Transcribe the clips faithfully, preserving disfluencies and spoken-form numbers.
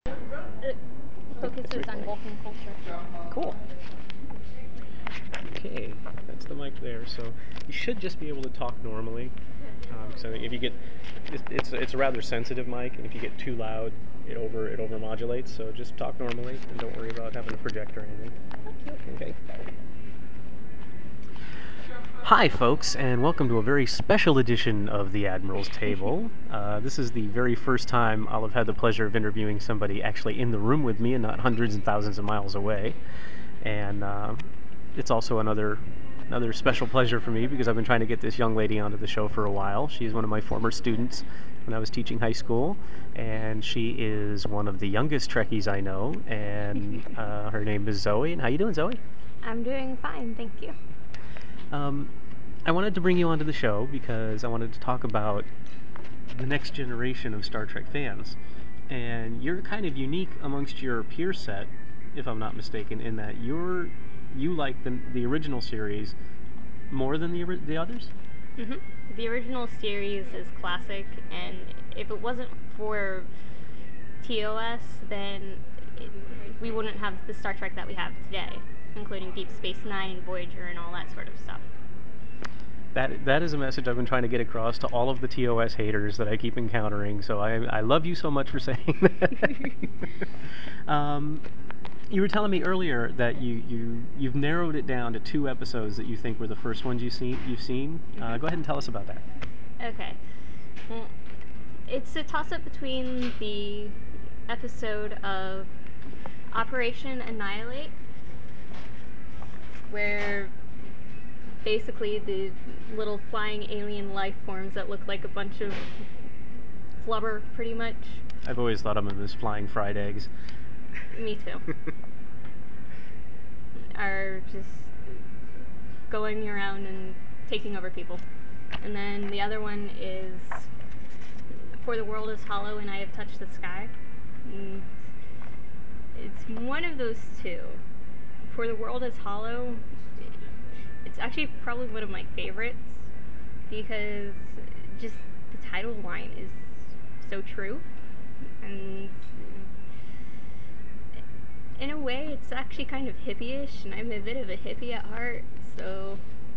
It focuses on Vulcan culture. Cool. Okay, that's the mic there. So you should just be able to talk normally. Um, so if you get, it's, it's it's a rather sensitive mic, and if you get too loud, it over it over modulates. So just talk normally, and don't worry about having a projector or anything. Okay. Hi, folks, and welcome to a very special edition of the Admiral's Table. Uh, this is the very first time I'll have had the pleasure of interviewing somebody actually in the room with me and not hundreds and thousands of miles away. And uh, it's also another another special pleasure for me because I've been trying to get this young lady onto the show for a while. She's one of my former students when I was teaching high school, and she is one of the youngest Trekkies I know. And uh, her name is Zoe. And how you doing, Zoe? I'm doing fine, thank you. Um, I wanted to bring you onto the show because I wanted to talk about the next generation of Star Trek fans. And you're kind of unique amongst your peer set, if I'm not mistaken, in that you're you like the the original series more than the the others. Mm-hmm. The original series is classic, and if it wasn't for T O S, then it, we wouldn't have the Star Trek that we have today, including Deep Space Nine and Voyager and all that sort of stuff. That that is a message I've been trying to get across to all of the T O S haters that I keep encountering. So I I love you so much for saying that. um, you were telling me earlier that you, you you've narrowed it down to two episodes that you think were the first ones you've seen. You've seen. Uh, Mm-hmm. go ahead and tell us about that. Okay. Well, it's a toss up between the episode of Operation Annihilate, where basically the little flying alien life forms that look like a bunch of flubber, pretty much. I've always thought of them as flying fried eggs. Me too. Are just going around and taking over people. And then the other one is For the World is Hollow and I Have Touched the Sky. And it's one of those two. For the World is Hollow, it's actually probably one of my favorites because just the title line is so true. And in a way, it's actually kind of hippie-ish, and I'm a bit of a hippie at heart, so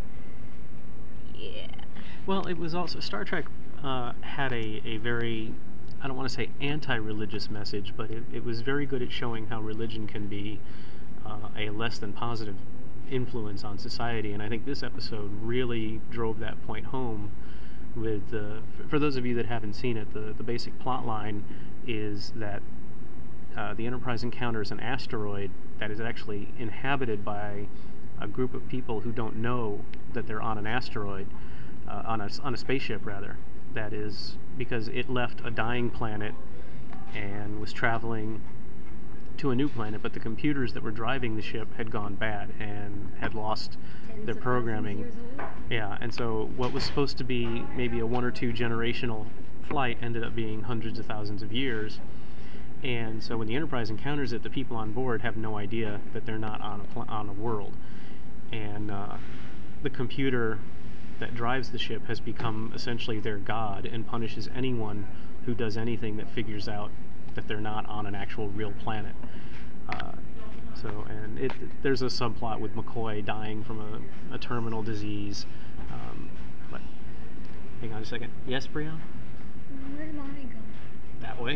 yeah. Well, it was also Star Trek uh, had a, a very, I don't want to say anti-religious message, but it, it was very good at showing how religion can be uh, a less than positive influence on society. And I think this episode really drove that point home. With uh, for those of you that haven't seen it, the the basic plot line is that uh, the Enterprise encounters an asteroid that is actually inhabited by a group of people who don't know that they're on an asteroid, uh, on a on a spaceship rather. That is because it left a dying planet and was traveling to a new planet, but the computers that were driving the ship had gone bad and had lost Tens their of programming. Years old. Yeah, and so what was supposed to be maybe a one or two generational flight ended up being hundreds of thousands of years. And so when the Enterprise encounters it, the people on board have no idea that they're not on a pl- on a world, and uh, the computer that drives the ship has become essentially their god and punishes anyone who does anything that figures out that they're not on an actual real planet. Uh, so, and it, there's a subplot with McCoy dying from a, a terminal disease. Um, but hang on a second. Yes, Brielle? Where did mommy go? That way.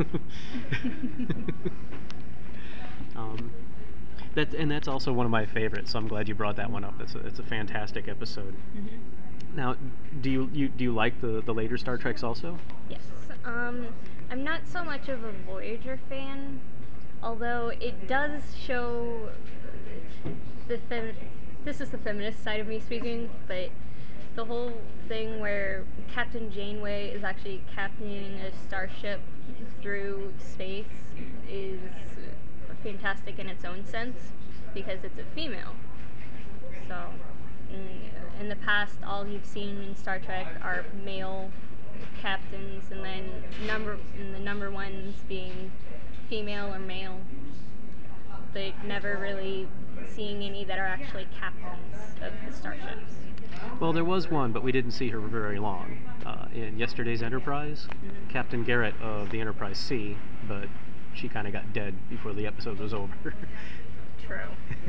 um, that and that's also one of my favorites. So I'm glad you brought that one up. It's a, it's a fantastic episode. Mm-hmm. Now, do you, you do you like the, the later Star Treks also? Yes. Um, I'm not so much of a Voyager fan, although it does show the fem- this is the feminist side of me speaking, but the whole thing where Captain Janeway is actually captaining a starship through space is fantastic in its own sense because it's a female. So, in, in the past, all you've seen in Star Trek are male captains, and then number and the number ones being female or male, but never really seeing any that are actually captains of the starships. Well, there was one, but we didn't see her for very long. Uh, in yesterday's Enterprise, Mm-hmm. Captain Garrett of the Enterprise C, but she kind of got dead before the episode was over. True.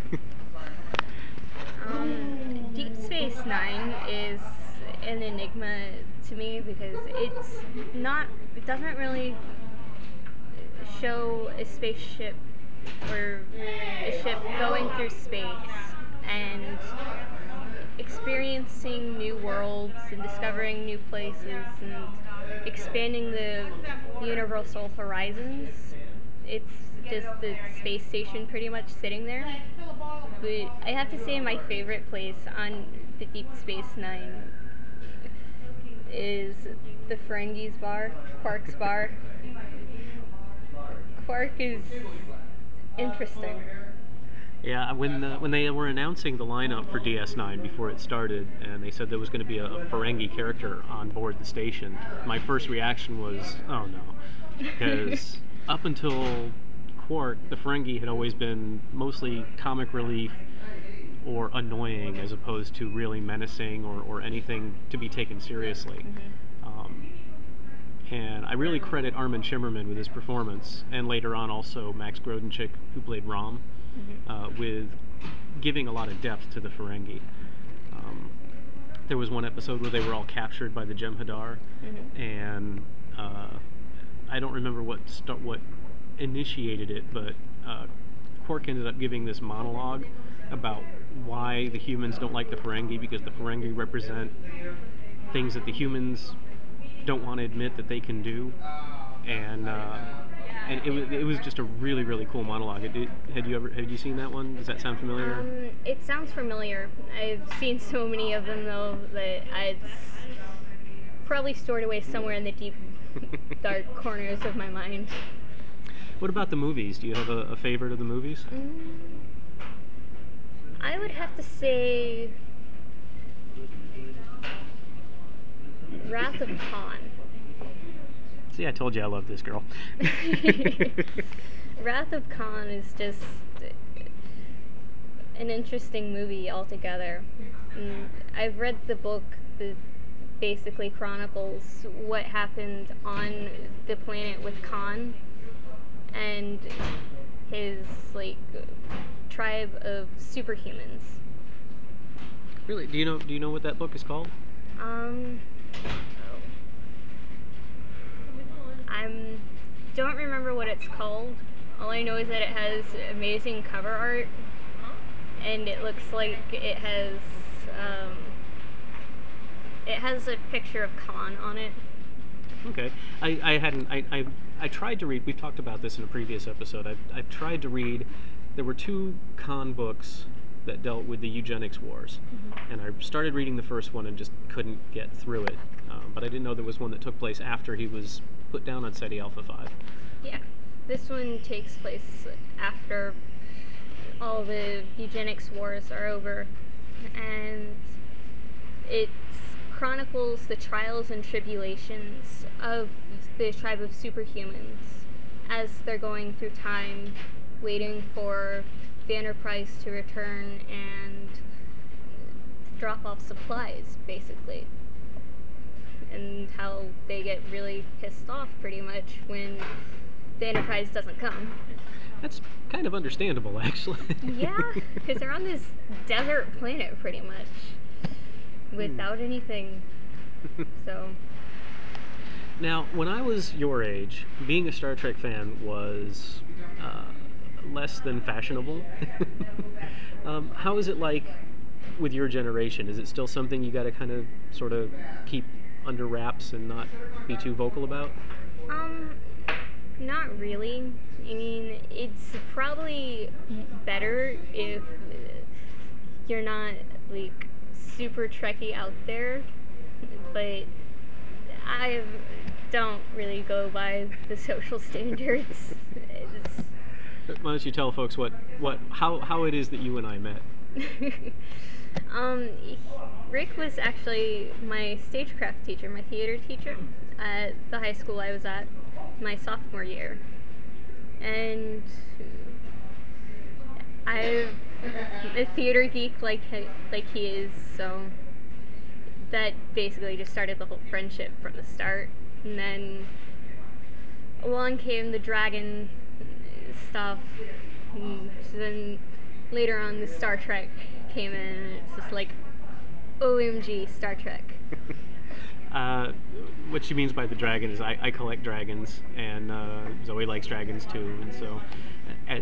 Um, Deep Space Nine is an enigma to me because it's not. It doesn't really show a spaceship or a ship going through space and experiencing new worlds and discovering new places and expanding the universal horizons. It's just the space station pretty much sitting there. But I have to say, my favorite place on the Deep Space Nine is the Ferengi's bar, Quark's bar. Quark is interesting. Yeah, when uh, when they were announcing the lineup for D S nine before it started, and they said there was going to be a, a Ferengi character on board the station, my first reaction was, oh no, because up until Quark, the Ferengi had always been mostly comic relief or annoying as opposed to really menacing or, or anything to be taken seriously. Mm-hmm. Um, and I really credit Armin Shimmerman with his performance, and later on also Max Grodenchik, who played Rom, Mm-hmm. uh, with giving a lot of depth to the Ferengi. Um, there was one episode where they were all captured by the Jem'Hadar, Mm-hmm. and uh, I don't remember what st- what initiated it, but uh, Quark ended up giving this monologue about why the humans don't like the Ferengi because the Ferengi represent things that the humans don't want to admit that they can do, and uh, and it was it was just a really really cool monologue. It, it, had you ever had you seen that one? Does that sound familiar? Um, it sounds familiar. I've seen so many of them though that it's probably stored away somewhere in the deep, dark corners of my mind. What about the movies? Do you have a, a favorite of the movies? Mm, I would have to say Wrath of Khan. See, I told you I love this girl. Wrath of Khan is just an interesting movie altogether. And I've read the book that basically chronicles what happened on the planet with Khan and his like tribe of superhumans. Really? Do you know? Do you know what that book is called? Um, oh, I'm don't remember what it's called. All I know is that it has amazing cover art, and it looks like it has um, it has a picture of Khan on it. Okay. I, I hadn't. I, I I tried to read. We've talked about this in a previous episode. I've I've tried to read. There were two Khan books that dealt with the eugenics wars, Mm-hmm. and I started reading the first one and just couldn't get through it. Um, but I didn't know there was one that took place after he was put down on SETI Alpha Five. Yeah, this one takes place after all the eugenics wars are over, and it chronicles the trials and tribulations of the tribe of superhumans as they're going through time, waiting for the Enterprise to return and drop off supplies, basically. And how they get really pissed off pretty much when the Enterprise doesn't come. That's kind of understandable, actually. Yeah, because they're on this desert planet pretty much without anything. So. Now, when I was your age, being a Star Trek fan was uh, less than fashionable. um, how is it like with your generation? Is it still something you got to kind of sort of keep under wraps and not be too vocal about? Um, not really. I mean, it's probably better if you're not like super Trekky out there, but I don't really go by the social standards. It's Why don't you tell folks what, what how, how it is that you and I met? um, Rick was actually my stagecraft teacher, my theater teacher at the high school I was at my sophomore year. And I'm a theater geek like like he is, so that basically just started the whole friendship from the start. And then along came the dragon stuff. And then later on, the Star Trek came in, and it's just like, O M G, Star Trek. Uh, what she means by the dragon is I, I collect dragons, and uh, Zoe likes dragons too, and so at,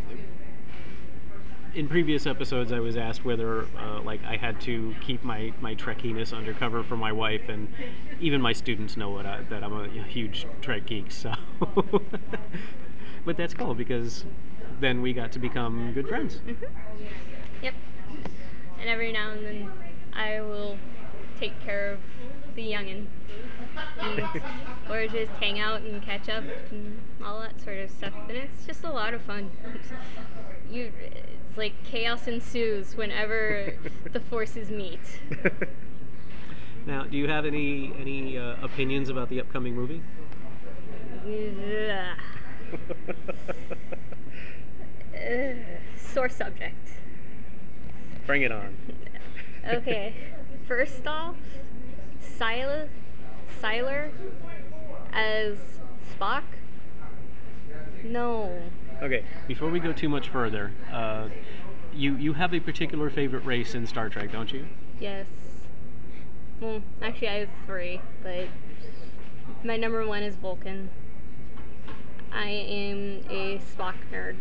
in previous episodes, I was asked whether, uh, like, I had to keep my my Trekkiness undercover for my wife, and even my students know what I, that I'm a huge Trek geek. So, but that's cool because then we got to become good friends. Mm-hmm. Yep. And every now and then, I will take care of the youngin, and, or just hang out and catch up and all that sort of stuff. And it's just a lot of fun. You, it's like chaos ensues whenever the forces meet. Now, do you have any any uh, opinions about the upcoming movie? Ugh. Ugh. Sore subject. Bring it on. Okay. First off, Silas, Siler as Spock? No. Okay, before we go too much further, uh, you you have a particular favorite race in Star Trek, don't you? Yes. Well, actually, I have three, but my number one is Vulcan. I am a Spock nerd.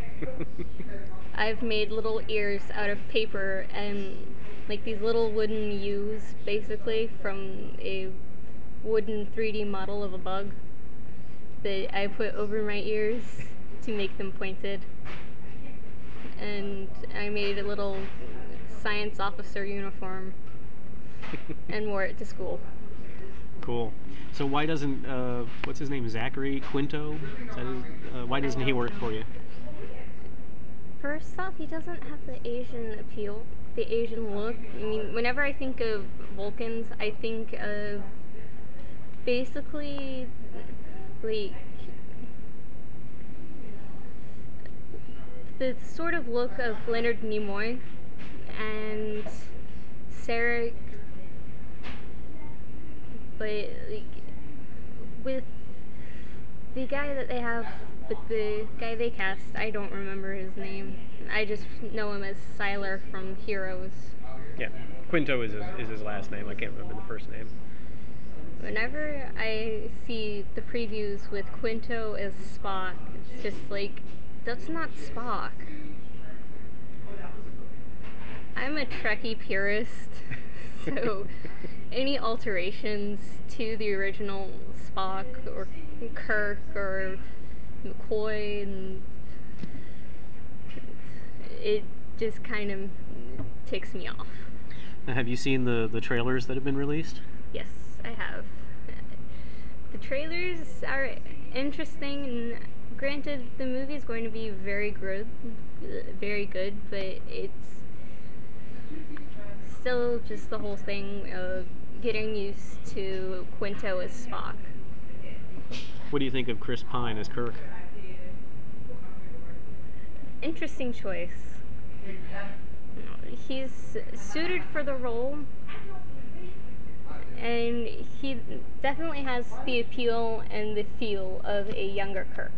I've made little ears out of paper and like these little wooden U's basically from a wooden three D model of a bug that I put over my ears to make them pointed. And I made a little science officer uniform and wore it to school. Cool. So why doesn't uh, what's his name Zachary Quinto? Is that his, uh, why doesn't he work for you? First off, he doesn't have the Asian appeal, the Asian look. I mean, whenever I think of Vulcans, I think of basically like the sort of look of Leonard Nimoy and Sarek, but like with the guy that they have, with the guy they cast, I don't remember his name. I just know him as Siler from Heroes. Yeah, Quinto is his, is his last name. I can't remember the first name. Whenever I see the previews with Quinto as Spock, it's just like, that's not Spock. I'm a Trekkie purist, so any alterations to the original Spock or Kirk or McCoy, and it just kind of ticks me off. Now, have you seen the the trailers that have been released? Yes, I have. The trailers are interesting, and granted, the movie is going to be very good, very good, but it's still just the whole thing of getting used to Quinto as Spock. What do you think of Chris Pine as Kirk? Interesting choice. He's suited for the role, and he definitely has the appeal and the feel of a younger Kirk.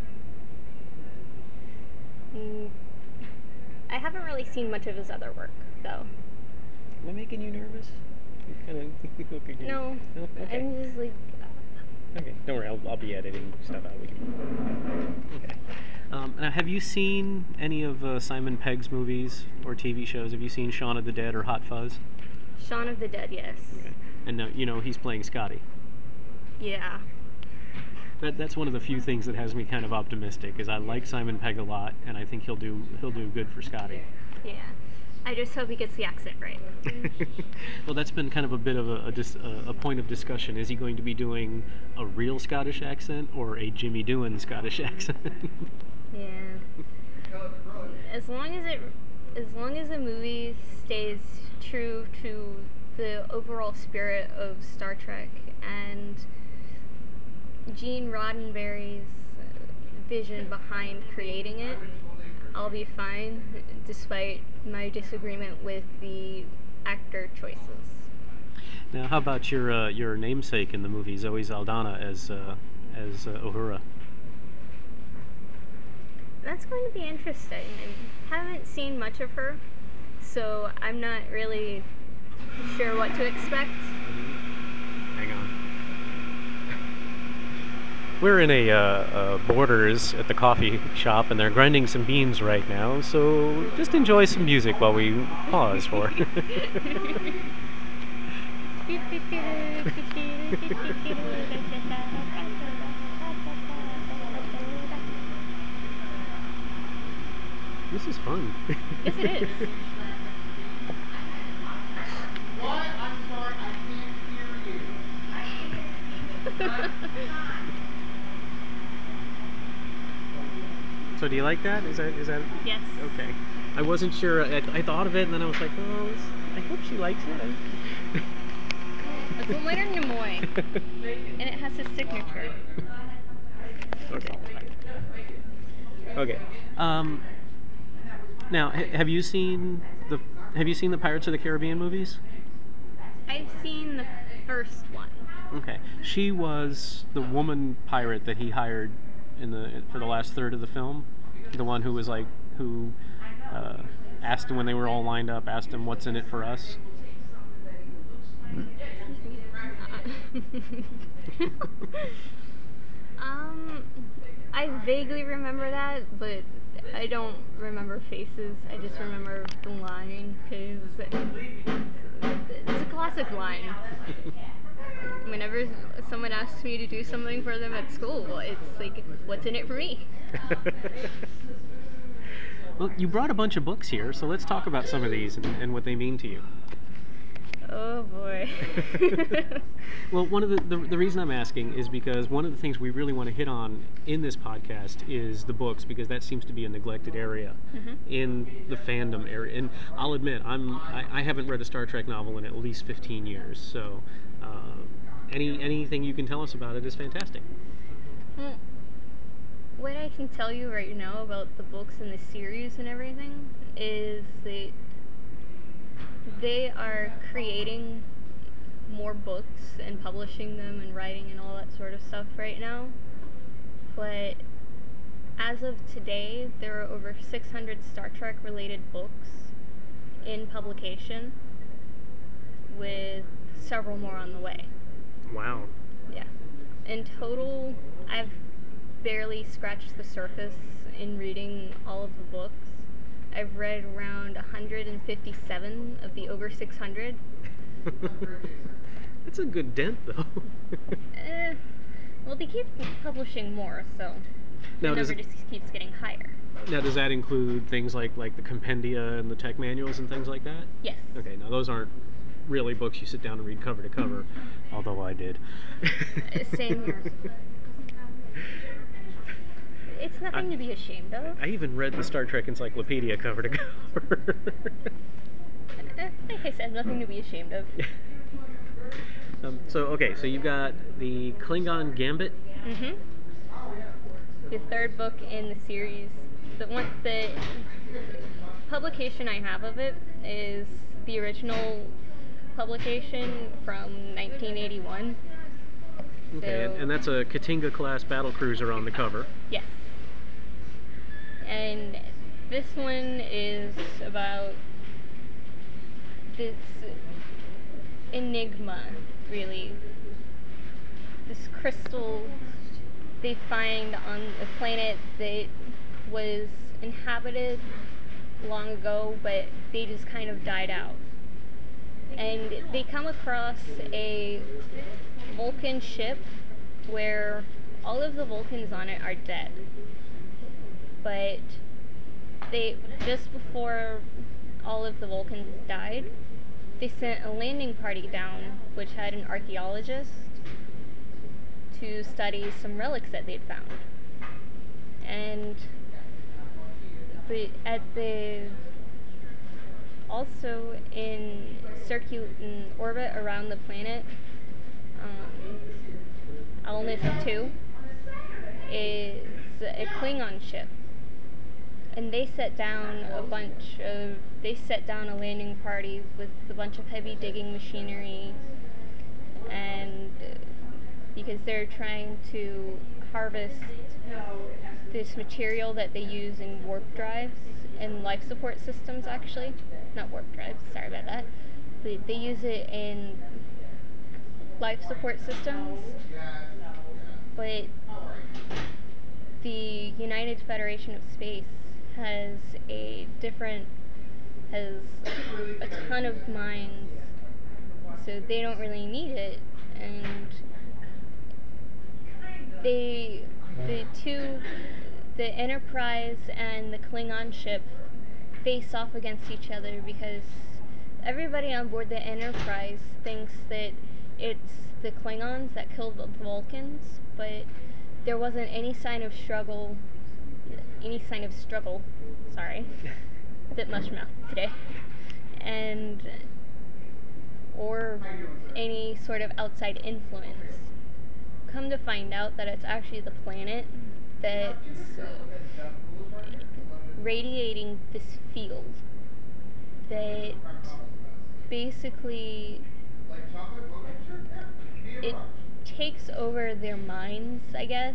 Mm, I haven't really seen much of his other work, though. Am I making you nervous? Kind of looking. No, no? Okay. I'm just like, Okay. Don't worry. I'll, I'll be editing stuff out. We can. Okay. Um, now, have you seen any of uh, Simon Pegg's movies or T V shows? Have you seen Shaun of the Dead or Hot Fuzz? Shaun of the Dead, yes. Okay. And now you know he's playing Scotty. Yeah. That, that's one of the few things that has me kind of optimistic. Is I like Simon Pegg a lot, and I think he'll do he'll do good for Scotty. Yeah. I just hope he gets the accent right. Well, that's been kind of a bit of a, a, dis, a, a point of discussion. Is he going to be doing a real Scottish accent or a Jimmy Doohan Scottish accent? Yeah. As long as it, as long as the movie stays true to the overall spirit of Star Trek and Gene Roddenberry's vision behind creating it, I'll be fine, despite my disagreement with the actor choices. Now, how about your uh, your namesake in the movie, Zoe Saldana as uh, as uh, Uhura? that's going to be interesting. I haven't seen much of her, so I'm not really sure what to expect. Hang on. We're in a uh, uh, Borders at the coffee shop, and they're grinding some beans right now. So just enjoy some music while we pause for. This is fun. Yes, it is. What? I'm sorry, I can't hear you. So do you like that? Is that is that? Yes. Okay. I wasn't sure. I, I thought of it, and then I was like, well, I hope she likes it. It's Leonard Nimoy, and it has his signature. Okay. Okay. Um, now, ha- have you seen the Have you seen the Pirates of the Caribbean movies? I've seen the first one. Okay. She was the woman pirate that he hired in the for the last third of the film. The one who was like who uh, asked him when they were all lined up, asked him what's in it for us. um, I vaguely remember that, but I don't remember faces. I just remember the line because it's a classic line. Whenever someone asks me to do something for them at school, it's like, what's in it for me? Well, you brought a bunch of books here, so let's talk about some of these and, and what they mean to you. Oh boy. Well, one of the, the the reason I'm asking is because one of the things we really want to hit on in this podcast is the books, because that seems to be a neglected area Mm-hmm. in the fandom area. And I'll admit, I'm I, I haven't read a Star Trek novel in at least fifteen years. So, uh, any anything you can tell us about it is fantastic. Well, what I can tell you right now about the books and the series and everything is that they are creating more books and publishing them and writing and all that sort of stuff right now. But as of today, there are over six hundred Star Trek related books in publication, with several more on the way. Wow. Yeah. In total, I've barely scratched the surface in reading all of the books. I've read around one hundred fifty-seven of the over six hundred. That's a good dent, though. Eh, well, they keep publishing more, so the Now, does number it, just keeps getting higher. now does that include things like like the compendia and the tech manuals and things like that? Yes. Okay. Now those aren't really books you sit down and read cover to cover, although I did. Uh, Same here. It's nothing I, to be ashamed of. I even read the Star Trek Encyclopedia cover to cover. Eh, like I said, nothing to be ashamed of. um, so okay, so you've got the Klingon Gambit. Mm-hmm. The third book in the series. The one, the publication I have of it is the original publication from nineteen eighty-one. Okay, So, and, and that's a Katinga class battle cruiser on the cover. yes. And this one is about this enigma, really. This crystal they find on a planet that was inhabited long ago, but they just kind of died out. And they come across a Vulcan ship where all of the Vulcans on it are dead. But they just before all of the Vulcans died, they sent a landing party down which had an archaeologist to study some relics that they'd found. And but at the also in circuit in orbit around the planet, um, Alnis two is a Klingon ship, and they set down a bunch of they set down a landing party with a bunch of heavy digging machinery, and because they're trying to harvest this material that they use in warp drives and life support systems, actually. Not warp drives, sorry about that. They, they use it in life support systems, Yes. Yes. but How are you? the United Federation of Space has a different, has Really a think I ton do of that? mines, so they don't really need it, and they, the two, the Enterprise and the Klingon ship face off against each other because everybody on board the Enterprise thinks that it's the Klingons that killed the Vulcans, but there wasn't any sign of struggle, any sign of struggle, sorry, bit much mouth today, and, or How you doing, sir? any sort of outside influence. Come to find out that it's actually the planet that's uh, radiating this field that basically Like chocolate mocha? Sure, yeah. Medium it crunch. takes over their minds, I guess.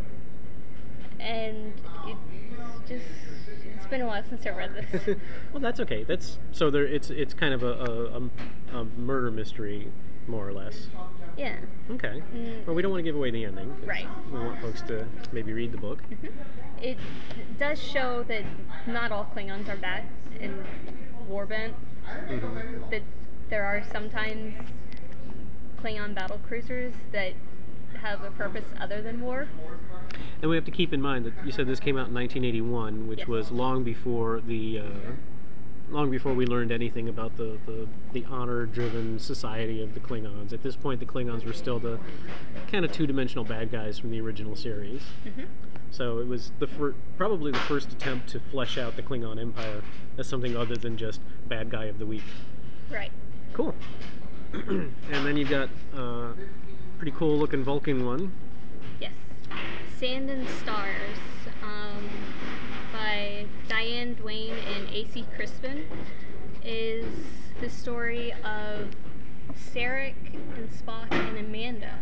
And Um, medium it's just, is your sixteen it's been a while since I read this. Well, that's okay. That's so there. It's it's kind of a, a, a, a murder mystery, more or less. Yeah. Okay. Mm. Well, we don't want to give away the ending. 'Cause Right. We want folks to maybe read the book. Mhm. It does show that not all Klingons are bad and warbent. I didn't make up any of them. That there are sometimes Klingon battle cruisers that have a purpose other than war. And we have to keep in mind that you said this came out in nineteen eighty-one, which Yes. was long before the uh, long before we learned anything about the, the, the honor-driven society of the Klingons. At this point, the Klingons were still the kind of two-dimensional bad guys from the original series. Mm-hmm. So it was the fir- probably the first attempt to flesh out the Klingon Empire as something other than just bad guy of the week. Right. Cool. And then you've got a uh, pretty cool-looking Vulcan one. Yes. Sand and Stars, um, by Diane Duane and A C Crispin, is the story of Sarek and Spock and Amanda.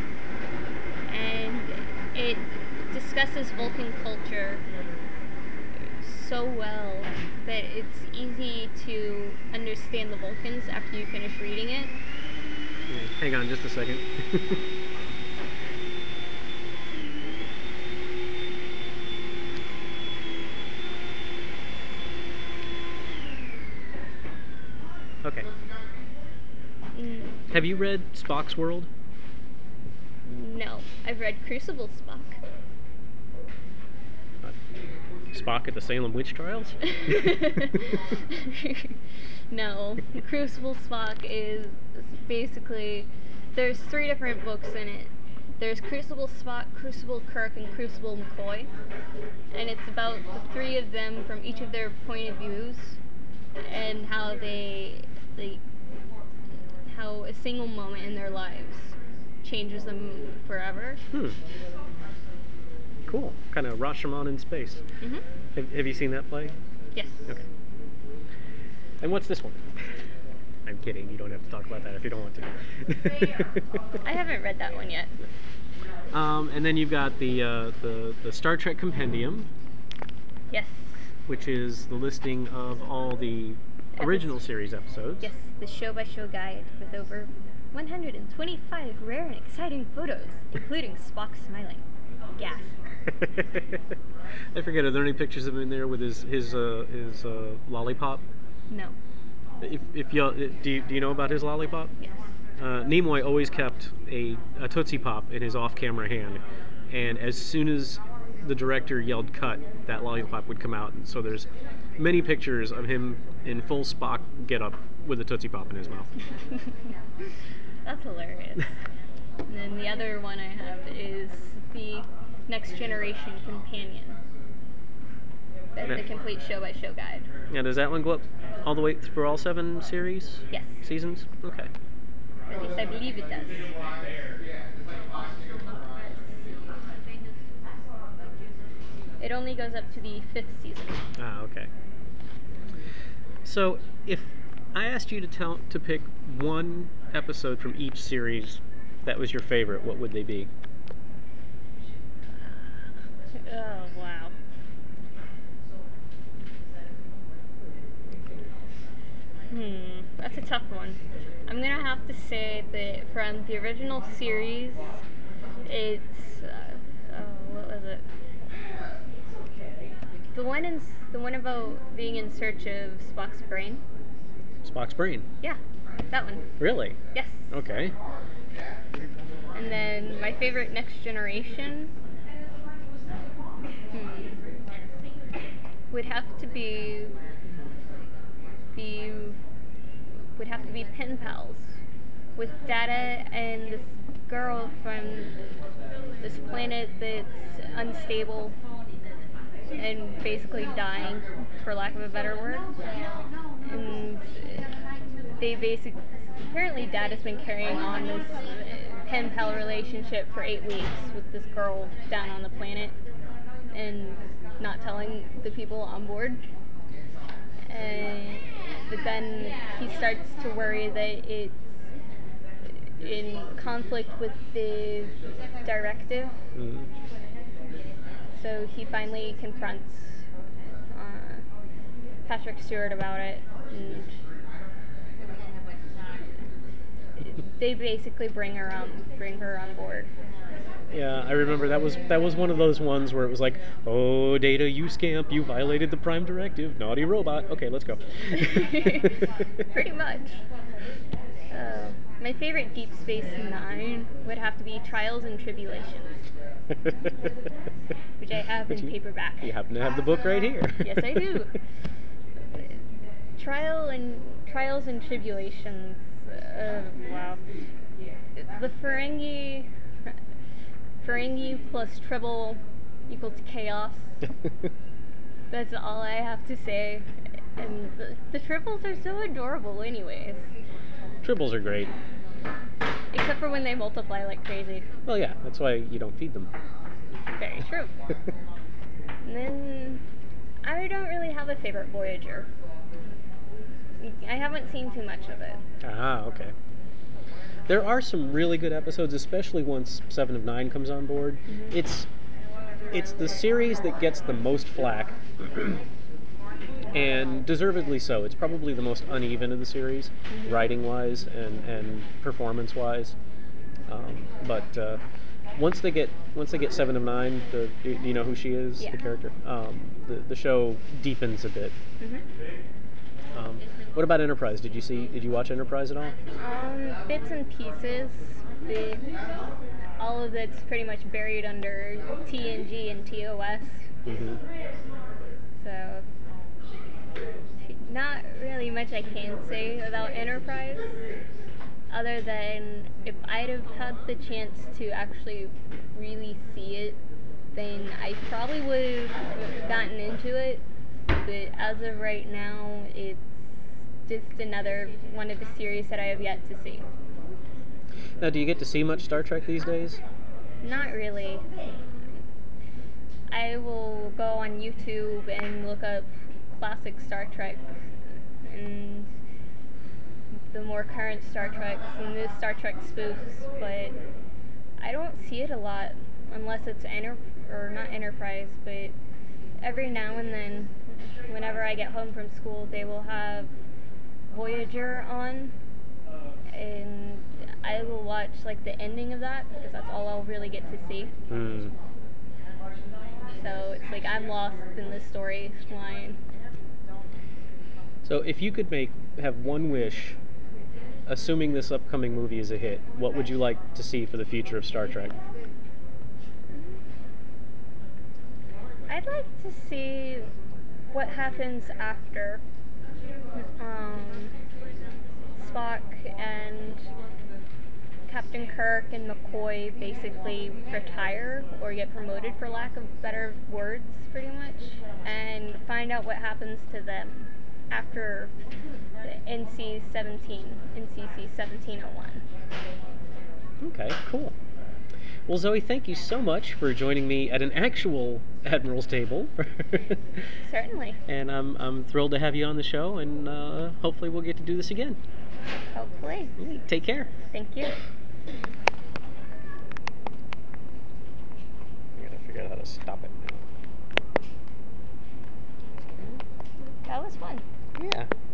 And it discusses Vulcan culture so well that it's easy to understand the Vulcans after you finish reading it. Yeah, hang on just a second. Okay. Mm, Have you read Spock's World? no, I've read Crucible Spock. Uh, Spock at the Salem witch trials? No, Crucible Spock is basically, there's three different books in it. There's Crucible Spock, Crucible Kirk, and Crucible McCoy, and it's about the three of them from each of their point of views and how they, they how a single moment in their lives changes them forever. Hmm. Cool. Kind of Rashomon in space. Mm-hmm. Have, have you seen that play? Yes. Okay. And what's this one? I'm kidding. You don't have to talk about that if you don't want to. I haven't read that one yet. Um, and then you've got the, uh, the the Star Trek Compendium. Yes. Which is the listing of all the original Epis- series episodes. Yes, the show-by-show guide with over one hundred twenty-five rare and exciting photos, including Spock smiling. Gas. I forget. Are there any pictures of him in there with his his uh, his uh, lollipop? No. If if you do, you, do you know about his lollipop? Yes. Uh, Nimoy always kept a, a Tootsie Pop in his off-camera hand, and as soon as the director yelled cut, that lollipop would come out. And so there's many pictures of him in full Spock get-up with a Tootsie Pop in his mouth. That's hilarious. And then the other one I have is the Next Generation Companion. The, the complete show-by-show guide. Now, does that one go up all the way for all seven series? Yes. Seasons? Okay. At least I believe it does. It only goes up to the fifth season. Ah, okay. So, if I asked you to tell to pick one episode from each series that was your favorite, what would they be? Oh, wow. Hmm, that's a tough one. I'm gonna have to say that from the original series, it's uh, oh, what was it? The one in the one about being in search of Spock's brain. Spock's brain. Yeah, that one. Really? Yes. Okay. And then my favorite Next Generation hmm, would have to be the would have to be pen pals with Data and this girl from this planet that's unstable and basically dying, for lack of a better word. And they basically apparently Data's been carrying on this pen pal relationship for eight weeks with this girl down on the planet and not telling the people on board. And but then he starts to worry that it's in conflict with the directive. Mm. So he finally confronts uh, Patrick Stewart about it, and they basically bring her on, bring her on board. Yeah, I remember that was that was one of those ones where it was like, "Oh, Data, you scamp! You violated the Prime Directive, naughty robot." Okay, let's go. Pretty much. Uh, my favorite Deep Space Nine would have to be Trials and Tribulations, which I have But in you, paperback. You happen to have the book right here. Yes, I do. Trial and Trials and Tribulations. Uh, wow. The Ferengi, Ferengi plus Tribble equals chaos. That's all I have to say. And the, the Tribbles are so adorable, anyways. Tribbles are great. Except for when they multiply like crazy. Well, yeah, that's why you don't feed them. Very true. And then I don't really have a favorite Voyager. I haven't seen too much of it. Ah, okay. There are some really good episodes, especially once Seven of Nine comes on board. Mm-hmm. It's it's the series that gets the most flack, and deservedly so. It's probably the most uneven of the series, Mm-hmm. writing wise and and performance wise. Um, but uh, once they get once they get Seven of Nine, the do you know who she is? Yeah. The character. Um, the the show deepens a bit. Mm-hmm. Um, what about Enterprise? Did you see? Did you watch Enterprise at all? Um, bits and pieces. The, all of it's pretty much buried under T N G and T O S. Mm-hmm. So, not really much I can say about Enterprise, other than if I'd have had the chance to actually really see it, then I probably would have gotten into it. But as of right now, it's just another one of the series that I have yet to see. Now, do you get to see much Star Trek these days? Not really. I will go on YouTube and look up classic Star Trek and the more current Star Treks and the Star Trek spoofs, but I don't see it a lot unless it's enter or not Enterprise, but every now and then, whenever I get home from school, they will have Voyager on, and I will watch like the ending of that because that's all I'll really get to see. Hmm. So it's like I'm lost in this storyline. So, if you could make have one wish, assuming this upcoming movie is a hit, what would you like to see for the future of Star Trek? I'd like to see what happens after um, Spock and Captain Kirk and McCoy basically retire or get promoted, for lack of better words, pretty much, and find out what happens to them after the N C seventeen, N C C seventeen oh one. Okay, cool. Well, Zoe, thank you so much for joining me at an actual Admiral's table. Certainly. And I'm, I'm thrilled to have you on the show, and uh, hopefully we'll get to do this again. Hopefully. Take care. Thank you. I gotta figure out how to stop it now. was fun. Yeah.